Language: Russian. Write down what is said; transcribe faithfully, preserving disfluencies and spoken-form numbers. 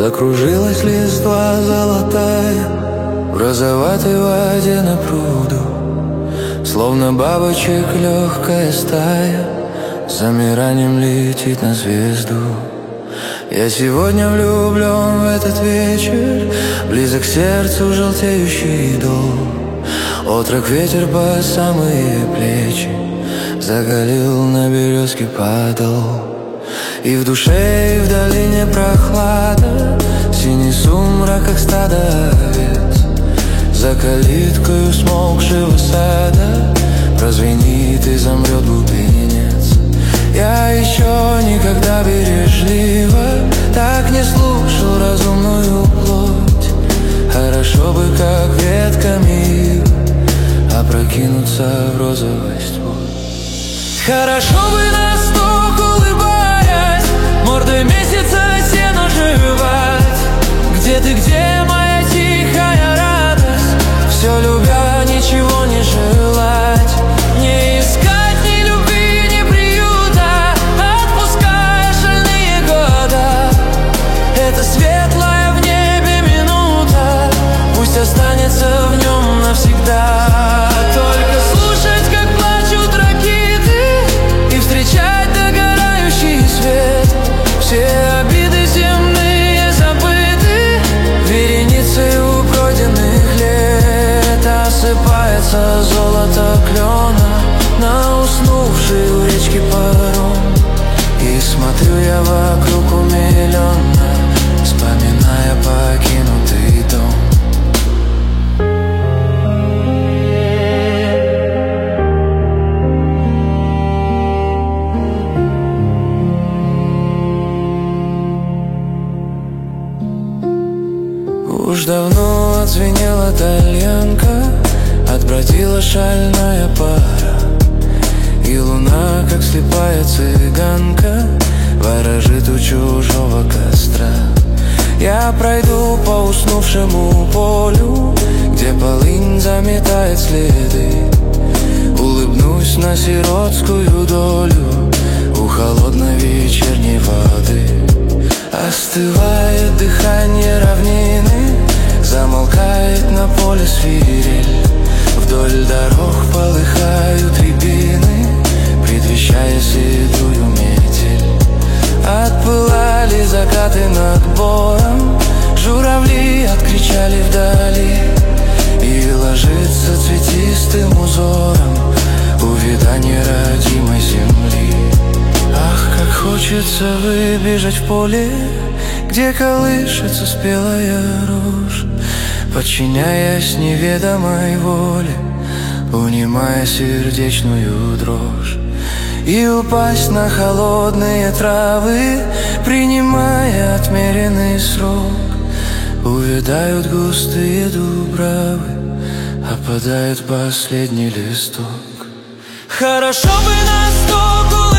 Закружилась листва золотая в розоватой воде на пруду, словно бабочек легкая стая с замиранием летит на звезду. Я сегодня влюблен в этот вечер, близок к сердцу желтеющий дом. Отрок ветер по самые плечи заголил на березке подол. И в душе, и в долине прохлада, синий сумрак, как стадо овец. За калиткою смолкшего сада прозвенит и замрет глубинец. Я еще никогда бережливо так не слушал разумную плоть. Хорошо бы, как ветками ива, опрокинуться в розовость вот. Хорошо бы нас двух улыбаясь, мордой месяца сено жевать. Где ты, где моя тихая радость? Все любя, ничего не желать, не искать ни любви, ни приюта, отпуская шальные года. Это светлая в небе минута, пусть останется в нем навсегда. Только слушать, как плачут ракеты, и встречать догорающий свет. Все обиды земные забыты вереницей у пройденных лет. Осыпается золото клена на уснувший у речки паром. И смотрю я вокруг умиленно, вспоминая покинутый дом. Уж давно отзвенела тальянка, отбродила шальная пара, и луна, как слепая цыганка, ворожит у чужого костра. Я пройду по уснувшему полю, где полынь заметает следы, улыбнусь на сиротскую долю у холодной вечерней воды. Остывает дыхание равнины, замолкает на поле свирель. Вдоль дорог полыхают рябины, предвещая седую метель. Отпылали закаты над бором, журавли откричали вдали, и ложится цветистым узором увядание родимой земли. Ах, как хочется выбежать в поле, где колышется спелая рожь, подчиняясь неведомой воле, унимая сердечную дрожь, и упасть на холодные травы, принимая отмеренный срок. Увядают густые дубравы, опадает последний листок. Хорошо бы нас только